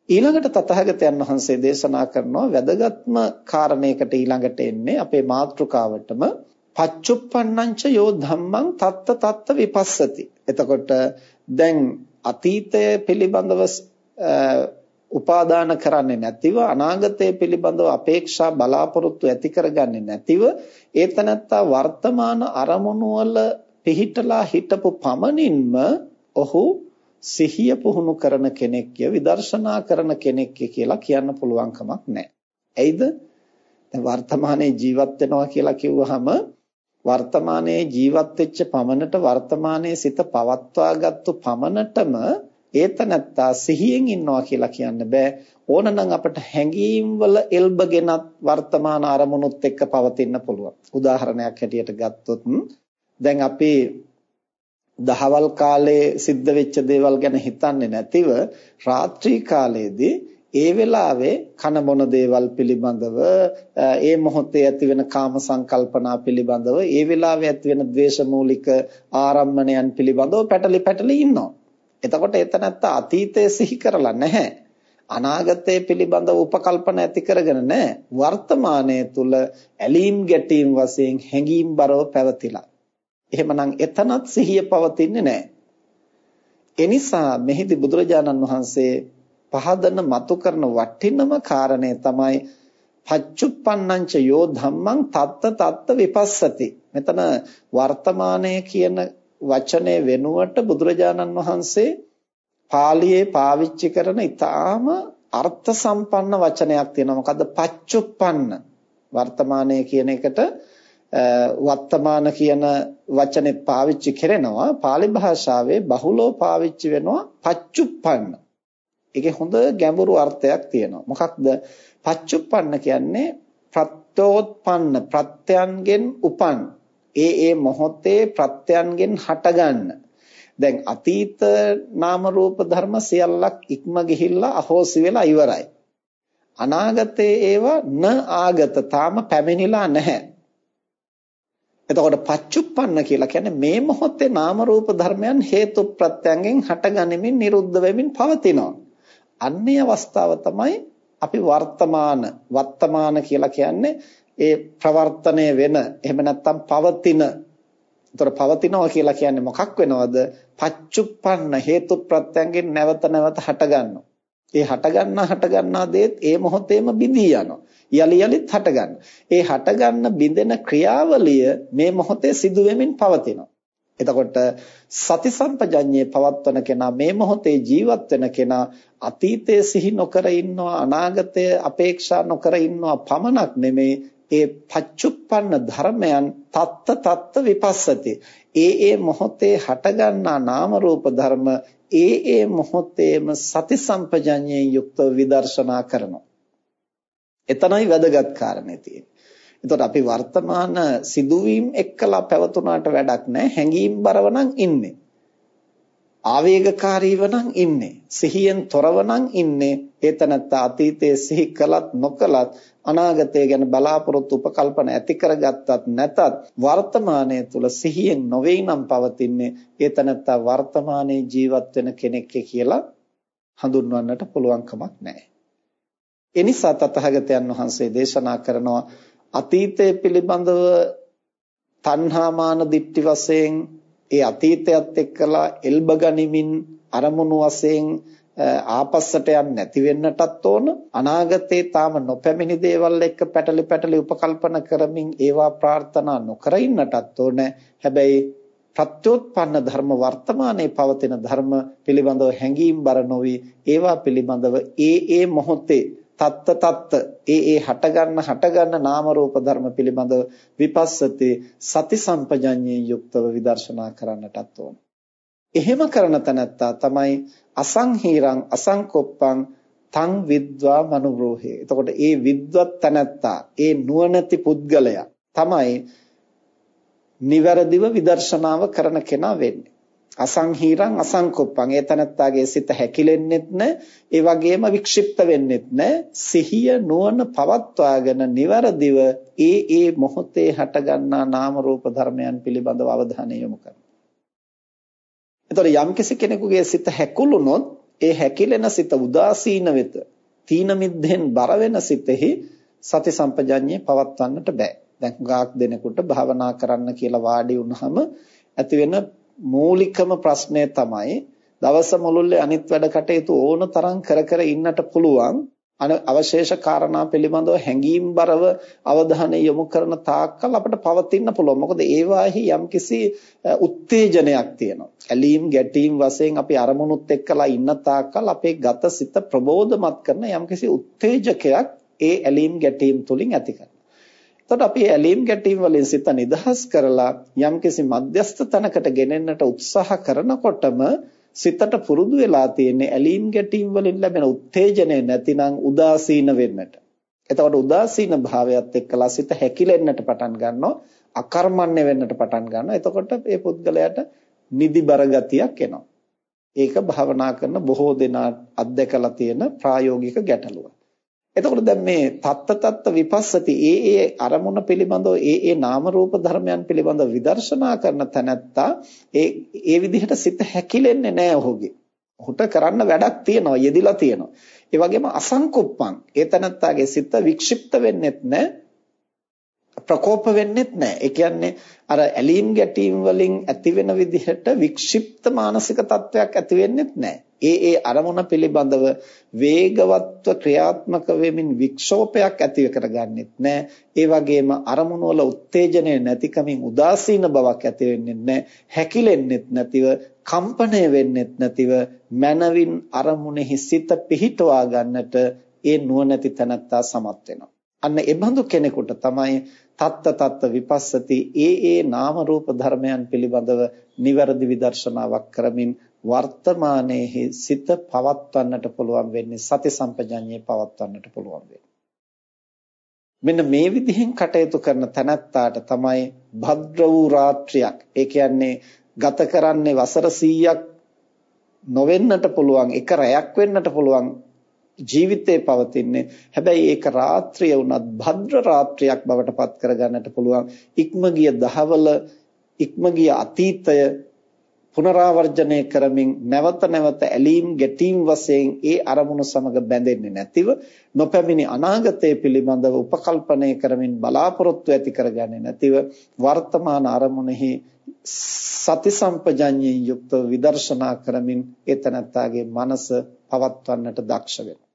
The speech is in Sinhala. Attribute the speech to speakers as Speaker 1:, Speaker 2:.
Speaker 1: ඊළඟට තථාගතයන් වහන්සේ දේශනා කරනවා වැදගත්ම කාරණයකට ඊළඟට එන්නේ අපේ මාතෘකාවටම පච්චුප්පන්නංච යෝ ධම්මං තත්ත තත්ත විපස්සති. එතකොට දැන් අතීතය පිළිබඳව උපාදාන කරන්නේ නැතිව අනාගතය පිළිබඳව අපේක්ෂා බලාපොරොත්තු ඇති කරගන්නේ නැතිව ඒතනත්තා වර්තමාන අරමුණු වල පිහිටලා හිටපු පමණින්ම ඔහු සිහිය පුහුණු කරන කෙනෙක්ය විදර්ශනා කරන කෙනෙක්ය කියලා කියන්න පුළුවන් කමක් නැහැ. ඇයිද? දැන් වර්තමානයේ ජීවත් වෙනවා කියලා කිව්වහම වර්තමානයේ ජීවත් වෙච්ච පමණට වර්තමානයේ සිත පවත්වාගත්තු පමණටම ඒතනත්තා සිහියෙන් ඉන්නවා කියලා කියන්න බෑ. ඕනනම් අපට හැඟීම් වල එල්බගෙනත් වර්තමාන අරමුණුත් එක්ක පවතින්න පුළුවන්. උදාහරණයක් හැටියට ගත්තොත් දැන් අපි දහවල් කාලේ සිද්ධ වෙච්ච දේවල් ගැන හිතන්නේ නැතිව රාත්‍රී කාලයේදී ඒ වෙලාවේ කන බොන දේවල් පිළිබඳව ඒ මොහොතේ ඇතිවෙන කාම සංකල්පනා පිළිබඳව ඒ වෙලාවේ ඇතිවෙන ද්වේෂ මූලික ආරම්මණයන් පිළිබඳව පැටලි ඉන්නවා. එතකොට එතනත්ත අතීතය සිහි කරලා නැහැ. අනාගතය පිළිබඳව උපකල්පන ඇති කරගෙන නැහැ. වර්තමානයේ තුල ඇලීම් ගැටීම් වශයෙන් හැඟීම් බරව පැවතිලා. එහෙමනම් එතනත් සිහිය පවතින්නේ නැහැ. එනිසා මෙහිදී බුදුරජාණන් වහන්සේ පහදන මතු කරන වටිනම කාරණය තමයි පච්චුප්පන්නංච යෝ ධම්මං තත්ත තත්ත විපස්සති. මෙතන වර්තමානයේ කියන වචනේ වෙනුවට බුදුරජාණන් වහන්සේ පාලියේ පාවිච්චි කරන ඊටාම අර්ථ සම්පන්න වචනයක් තියෙනවා. මොකද්ද? පච්චුප්පන්න. වර්තමානයේ කියන එකට වර්තමාන කියන වචනේ පාවිච්චි කරනවා. පාලි භාෂාවේ බහුලව පාවිච්චි වෙනවා පච්චුප්පන්න. ඒකේ හොඳ ගැඹුරු අර්ථයක් තියෙනවා. මොකක්ද? පච්චුප්පන්න කියන්නේ ප්‍රත්‍යෝත්පන්න, ප්‍රත්‍යයන්ගෙන් උපන්. ඒ මොහොතේ ප්‍රත්‍යයන්ගෙන් හටගන්න. දැන් අතීත නාම රූප ධර්ම සියල්ලක් ඉක්ම ගිහිල්ලා අහෝසි වෙලා ඉවරයි. අනාගතයේ ඒවා න ආගත තාම පැමිණිලා නැහැ. එතකොට පච්චුප්පන්න කියලා කියන්නේ මේ මොහොතේ නාම රූප ධර්මයන් හේතු ප්‍රත්‍යයෙන් හටගනිමින් නිරුද්ධ වෙමින් පවතිනවා. අන්නේ අවස්ථාව තමයි අපි වර්තමාන කියලා කියන්නේ ඒ ප්‍රවර්තනය වෙන එහෙම නැත්නම් පවතින. ඒතර පවතිනවා කියලා කියන්නේ මොකක් වෙනවද? පච්චුප්පන්න හේතු ප්‍රත්‍යයෙන් නැවත හටගන්නවා. ඒ හටගන්නා දේත් ඒ මොහොතේම බිඳී යනවා. යලිත් හටගන්න. ඒ හටගන්න බිඳෙන ක්‍රියාවලිය මේ මොහොතේ සිදු වෙමින් පවතිනවා. එතකොට සති සම්පජඤ්ඤේ පවත්වන කෙනා මේ මොහොතේ ජීවත් වෙන කෙනා අතීතයේ සිහි නොකර ඉන්නවා අනාගතය අපේක්ෂා නොකර ඉන්නවා පමණක් නෙමේ ඒ පච්චුප්පන්න ධර්මයන් තත්ත විපස්සති. ඒ මොහොතේ හටගන්නා නාම රූප ධර්ම ඒ මොහොතේම සති සම්පජඤ්ඤයෙන් යුක්තව විදර්ශනා කරනවා. එතනයි වැදගත් කාරණේ තියෙන්නේ. එතකොට අපි වර්තමාන සිදුවීම් එක්කලා පැවතුනාට වැඩක් නැහැ. හැඟීම් බරව නම් ඉන්නේ. ආවේගකාරීව නම් ඉන්නේ. සිහියෙන් තොරව නම් ඉන්නේ. ඒතනත්ත අතීතයේ සිහි කළත් නොකළත් අනාගතය ගැන බලාපොරොත්තු උපකල්පන ඇති කරගත්තත් නැතත් වර්තමානයේ තුල සිහියෙන් නොවේ නම් පවතින්නේ. ඒතනත්ත වර්තමානයේ ජීවත් වෙන කෙනෙක් කියලා හඳුන්වන්නට පුළුවන් කමක් නැහැ. එනිසා තථාගතයන් වහන්සේ දේශනා කරනවා අතීතය පිළිබඳව තණ්හාමාන දිට්ඨි වශයෙන් ඒ අතීතයත් එක්කලා එල්බ ගනිමින් අරමුණු වශයෙන් ආපස්සට යන්නේ නැති වෙන්නටත් ඕන. අනාගතේ තාම නොපැමිණි දේවල් එක්ක පැටලි උපකල්පන කරමින් ඒවා ප්‍රාර්ථනා නොකර ඉන්නටත් ඕන. හැබැයි ප්‍රත්‍යෝත්පන්න ධර්ම වර්තමානයේ පවතින ධර්ම පිළිබඳව හැඟීම් බර නොවි ඒවා පිළිබඳව ඒ මොහොතේ තත්ත ඒ හටගන්න නාම රූප ධර්ම පිළිබඳව විපස්සති සති සම්පජඤ්ඤයෙන් යුක්තව විදර්ශනා කරන්නටත් ඕන. එහෙම කරන තැනැත්තා තමයි අසංහීරං අසංකොප්පං තං විද්වා මනුබ්‍රෝහේ. එතකොට ඒ විද්වත් තැනැත්තා ඒ නුවණැති පුද්ගලයා තමයි නිවැරදිව විදර්ශනාව කරන කෙනා වෙන්නේ. අසංහීරං අසංකොප්පං ඒ තැනැත්තාගේ සිත හැකිලෙන්නෙත් නැහැ. ඒ වගේම වික්ෂිප්ත වෙන්නෙත් නැහැ. සිහිය නුවණ පවත්වාගෙන නිවැරදිව ඒ මොහොතේ හටගන්නා නාම රූප ධර්මයන් පිළිබඳව අවධානය යොමු කරනවා. එතකොට යම්කිසි කෙනෙකුගේ සිත හැකුළුනොත් ඒ හැකිලෙන සිත උදාසීන වෙත තීන මිද්දෙන් බර වෙන සිතෙහි සති සම්පජඤ්ඤය පවත්වන්නට බෑ. දැන් ගාක් දෙනෙකුට භාවනා කරන්න කියලා වාඩි වුණාම ඇති වෙන මූලිකම ප්‍රශ්නය තමයි දවස මුළුල්ලේ අනිත් වැඩ කටයුතු ඕන තරම් කර ඉන්නට පුළුවන්. අවශේෂ කාරණා පිළිබඳව හැඟීම්බරව අවධානය යොමු කරන තාක්කල් අපිට පවතින්න පුළුවන්. මොකද ඒවාෙහි යම්කිසි උත්තේජනයක් තියෙනවා. ඇලීම් ගැටීම් වශයෙන් අපි අරමුණුත් එක්කලා ඉන්න තාක්කල් අපේ ගත සිත ප්‍රබෝධමත් කරන යම්කිසි උත්තේජකයක් ඒ ඇලීම් ගැටීම් තුලින් ඇති කරනවා. එතකොට අපි ඇලීම් ගැටීම් වලින් සිත නිදහස් කරලා යම්කිසි මධ්‍යස්ථ තැනකට ගෙනෙන්නට උත්සාහ කරනකොටම සිතට පුරුදු වෙලා තියෙන්නේ ඇලීම් ගැටීම් වලින් ලැබෙන උත්තේජනය නැතිනම් උදාසීන වෙන්නට. එතකොට උදාසීන භාවයත් එක්කලා සිත හැකිලෙන්නට පටන් ගන්නවා, අකර්මණ්‍ය වෙන්නට පටන් ගන්නවා. එතකොට මේ පුද්ගලයාට නිදිබර ගතියක් එනවා. ඒක භාවනා කරන බොහෝ දෙනා අත්දැකලා තියෙන ප්‍රායෝගික ගැටලුවක්. එතකොට දැන් මේ තත්ත විපස්සති ඒ අරමුණ පිළිබඳව ඒ නාම රූප ධර්මයන් පිළිබඳව විදර්ශනා කරන තැනැත්තා ඒ විදිහට සිත හැකිලෙන්නේ නැහැ ඔහුගේ. ඔහුට කරන්න වැඩක් තියෙනවා, යෙදිලා තියෙනවා. ඒ වගේම අසංකුප්පං ඒ තැනැත්තාගේ සිත වික්ෂිප්ත වෙන්නෙත් නැහැ, ප්‍රකෝප වෙන්නෙත් නැහැ. ඒ කියන්නේ අර ඇලීම් ගැටීම් වලින් ඇති වෙන විදිහට වික්ෂිප්ත මානසික තත්වයක් ඇති වෙන්නෙත් නැහැ. ඒ අරමුණ පිළිබඳව වේගවත්ව ක්‍රියාත්මක වෙමින් වික්ෂෝපයක් ඇති කරගන්නෙත් නැහැ. ඒ වගේම අරමුණ වල උත්තේජනය නැතිකමින් උදාසීන බවක් ඇති වෙන්නේ නැහැ. හැකිලෙන්නෙත් නැතිව, කම්පණය වෙන්නෙත් නැතිව මනවින් අරමුණෙහි සිත පිහිටවා ගන්නට ඒ නුවණැති තැනැත්තා සමත් වෙනවා. අන්න ඒ බඳු කෙනෙකුට තමයි තත්ත විපස්සති ඒ නාම රූප ධර්මයන් පිළිබඳව නිවැරදි විදර්ශනාවක් කරමින් වර්තමානයේ සිත පවත්වන්නට පුළුවන් වෙන්නේ, සති සම්පජඤ්ඤය පවත්වන්නට පුළුවන් වෙන්නේ. මෙන්න මේ විදිහෙන් කටයුතු කරන තැනැත්තාට තමයි භද්‍ර වූ රාත්‍රියක්, ඒ කියන්නේ ගත කරන්නේ වසර 100ක් නොවෙන්නට පුළුවන්, එක රැයක් වෙන්නට පුළුවන් ජීවිතේ පවතින්නේ. හැබැයි ඒක රාත්‍රිය වුණත් භද්‍ර රාත්‍රියක් බවට පත් කරගන්නට පුළුවන්. ඉක්මගිය දහවල, ඉක්මගිය අතීතය පුනරාවර්ජනය කරමින් නැවත ඇලීම් ගැටීම් වශයෙන් ඒ අරමුණු සමග බැඳෙන්නේ නැතිව, නොපැමිණි අනාගතය පිළිබඳව උපකල්පනය කරමින් බලාපොරොත්තු ඇති කරගන්නේ නැතිව වර්තමාන අරමුණෙහි සති සම්පජඤ්ඤයෙන් යුක්ත විදර්ශනා කරමින් ඒ තනත්තාගේ මනස පවත්වන්නට දක්ෂ වෙනවා.